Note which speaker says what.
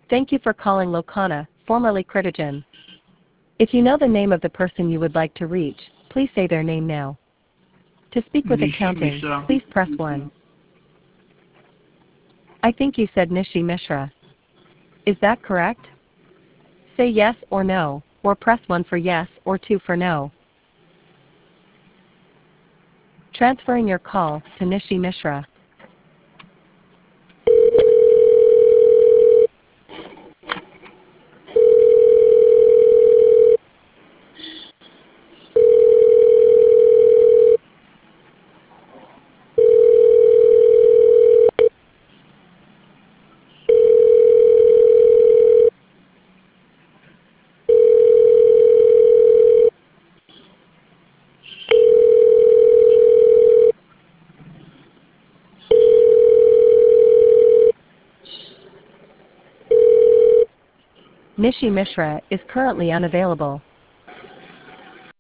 Speaker 1: Thank you for calling Locana, formerly Critigen. If you know the name of the person you would like to reach, please say their name now. To speak with
Speaker 2: Nishi
Speaker 1: accounting,
Speaker 2: Mishra.
Speaker 1: please press 1. I think you said Nishi Mishra. Is that correct? Say yes or no, or press 1 for yes or 2 for no. Transferring your call to Nishi Mishra. Nishi Mishra is currently unavailable.